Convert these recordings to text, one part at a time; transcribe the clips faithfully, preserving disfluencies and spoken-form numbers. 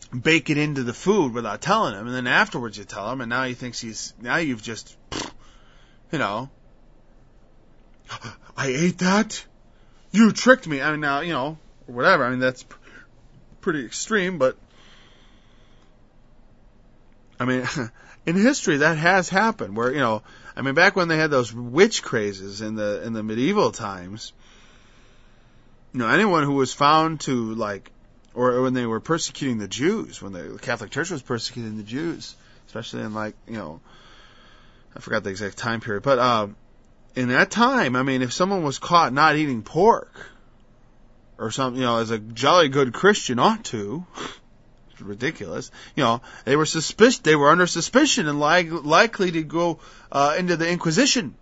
bake it into the food without telling him, and then afterwards you tell him, and now he thinks he's, now you've just, you know, I ate that? You tricked me. I mean, now, you know, or whatever. I mean, that's pr- pretty extreme, but, I mean, in history that has happened, where, you know, I mean, back when they had those witch crazes in the, in the medieval times, you know, anyone who was found to, like, or when they were persecuting the Jews, when the Catholic Church was persecuting the Jews, especially in, like, you know, I forgot the exact time period, but uh, in that time, I mean, if someone was caught not eating pork, or something, you know, as a jolly good Christian ought to, it's ridiculous, you know, they were suspicious, they were under suspicion and li- likely to go uh, into the Inquisition.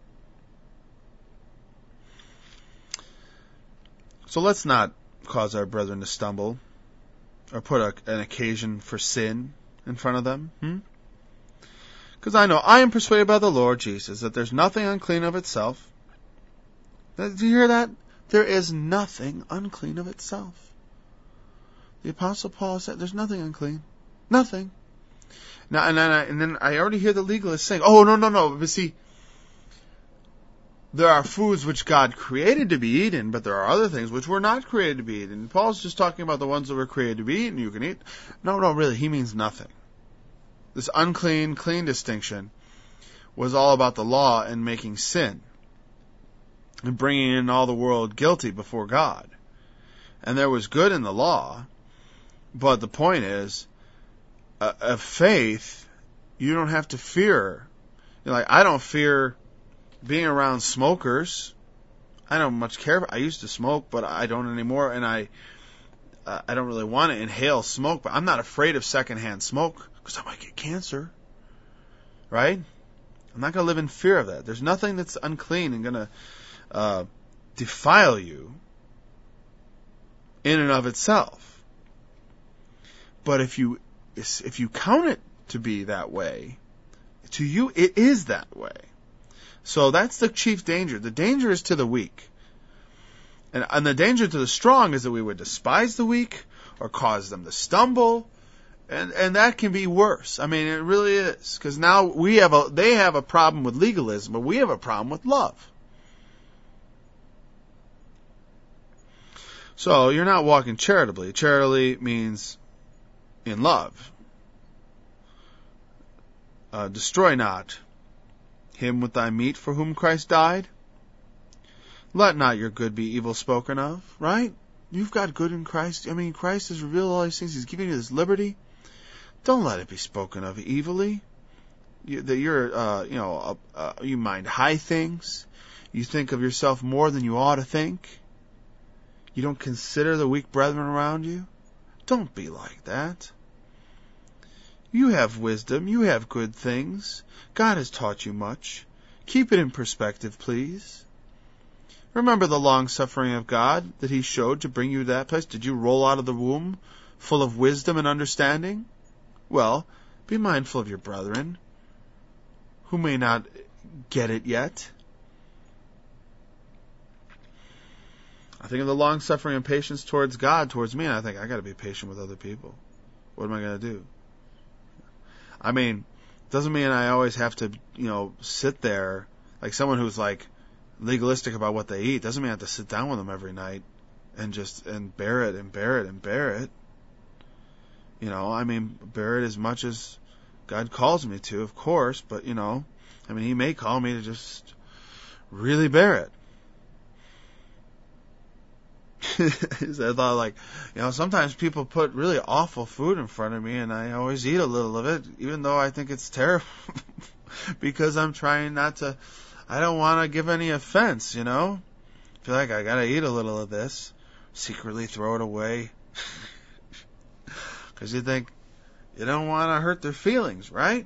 So let's not cause our brethren to stumble, or put a, an occasion for sin in front of them. Because hmm? I know, I am persuaded by the Lord Jesus that there's nothing unclean of itself. Do you hear that? There is nothing unclean of itself. The Apostle Paul said there's nothing unclean. Nothing. Now, and then I, and then I already hear the legalists saying, oh, no, no, no. But see, there are foods which God created to be eaten, but there are other things which were not created to be eaten. Paul's just talking about the ones that were created to be eaten, you can eat. No, no, really, he means nothing. This unclean, clean distinction was all about the law and making sin, and bringing in all the world guilty before God. And there was good in the law, but the point is, uh, of faith, you don't have to fear. You're like, I don't fear being around smokers. I don't much care. I used to smoke, but I don't anymore, and I uh, I don't really want to inhale smoke, but I'm not afraid of secondhand smoke, because I might get cancer. Right? I'm not going to live in fear of that. There's nothing that's unclean and going to uh, defile you in and of itself. But if you if you count it to be that way, to you it is that way. So that's the chief danger. The danger is to the weak. And, and the danger to the strong is that we would despise the weak or cause them to stumble. And, and that can be worse. I mean, it really is. Because now we have a, they have a problem with legalism, but we have a problem with love. So you're not walking charitably. Charitably means in love. Uh, destroy not him with thy meat for whom Christ died. Let not your good be evil spoken of, right? You've got good in Christ. I mean, Christ has revealed all these things. He's giving you this liberty. Don't let it be spoken of evilly. You, that you're, uh, you know, uh, uh, you mind high things. You think of yourself more than you ought to think. You don't consider the weak brethren around you. Don't be like that. You have wisdom. You have good things. God has taught you much. Keep it in perspective, please. Remember the long-suffering of God that He showed to bring you to that place. Did you roll out of the womb full of wisdom and understanding? Well, be mindful of your brethren who may not get it yet. I think of the long-suffering and patience towards God, towards me, and I think, I got to be patient with other people. What am I going to do? I mean, doesn't mean I always have to, you know, sit there like someone who's like legalistic about what they eat. Doesn't mean I have to sit down with them every night and just and bear it and bear it and bear it. You know, I mean, bear it as much as God calls me to, of course. But you know, I mean, He may call me to just really bear it. I thought, like, you know, sometimes people put really awful food in front of me, and I always eat a little of it, even though I think it's terrible, because I'm trying not to, I don't want to give any offense, you know? I feel like I gotta eat a little of this, secretly throw it away, because you think you don't want to hurt their feelings, right?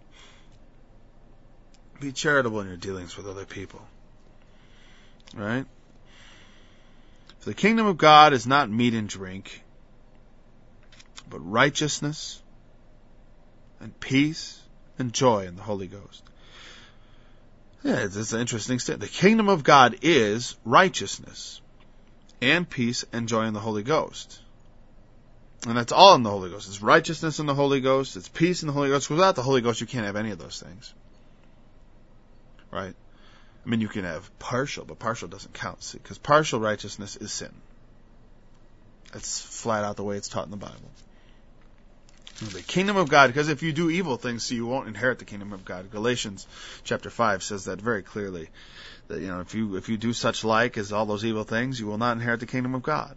Be charitable in your dealings with other people, right? For the kingdom of God is not meat and drink, but righteousness and peace and joy in the Holy Ghost. Yeah, it's, it's an interesting statement. The kingdom of God is righteousness and peace and joy in the Holy Ghost. And that's all in the Holy Ghost. It's righteousness in the Holy Ghost. It's peace in the Holy Ghost. Without the Holy Ghost, you can't have any of those things. Right? I mean, you can have partial, but partial doesn't count. See, because partial righteousness is sin. That's flat out the way it's taught in the Bible. The kingdom of God, because if you do evil things, see, you won't inherit the kingdom of God. Galatians chapter five says that very clearly. That, you know, if you, if you do such like as all those evil things, you will not inherit the kingdom of God.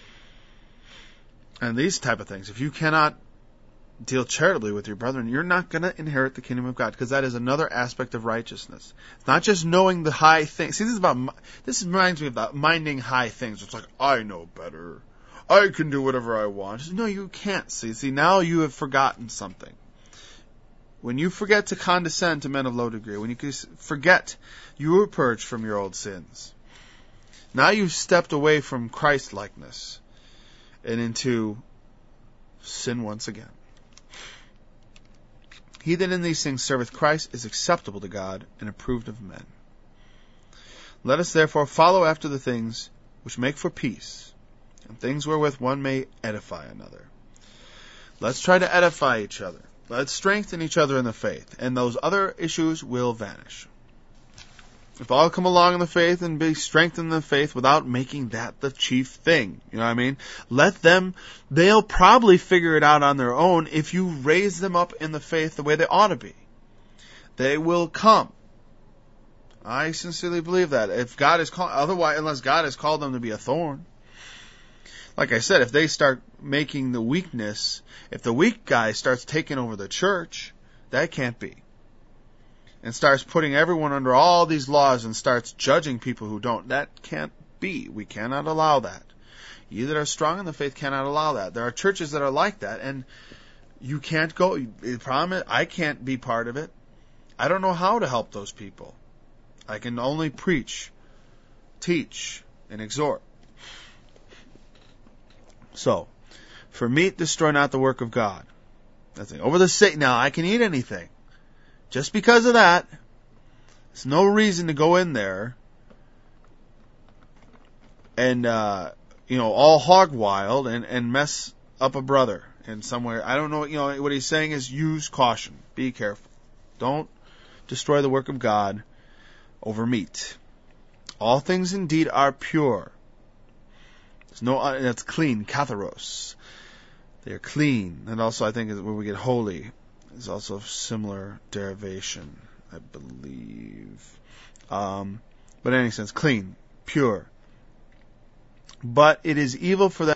And these type of things, if you cannot deal charitably with your brethren, you're not going to inherit the kingdom of God, because that is another aspect of righteousness. It's not just knowing the high things. See, this is about, this reminds me of that minding high things. It's like, I know better. I can do whatever I want. No, you can't. See, see, now you have forgotten something. When you forget to condescend to men of low degree, when you forget you were purged from your old sins, now you've stepped away from Christ-likeness and into sin once again. He that in these things serveth Christ is acceptable to God and approved of men. Let us therefore follow after the things which make for peace, and things wherewith one may edify another. Let's try to edify each other. Let's strengthen each other in the faith, and those other issues will vanish. If all come along in the faith and be strengthened in the faith without making that the chief thing, you know what I mean? Let them, they'll probably figure it out on their own if you raise them up in the faith the way they ought to be. They will come. I sincerely believe that. If God is called, otherwise, unless God has called them to be a thorn. Like I said, if they start making the weakness, if the weak guy starts taking over the church, that can't be. And starts putting everyone under all these laws and starts judging people who don't. That can't be. We cannot allow that. You that are strong in the faith cannot allow that. There are churches that are like that, and you can't go. The problem is, I can't be part of it. I don't know how to help those people. I can only preach, teach, and exhort. So, for meat, destroy not the work of God. That's it. Over the sick, now I can eat anything. Just because of that, there's no reason to go in there and, uh, you know, all hog wild and, and mess up a brother in somewhere. I don't know, you know, what he's saying is use caution. Be careful. Don't destroy the work of God over meat. All things indeed are pure. There's no, uh, that's clean, katharos. They're clean. And also I think where we get holy is also a similar derivation, I believe. Um, but in any sense, clean, pure. But it is evil for them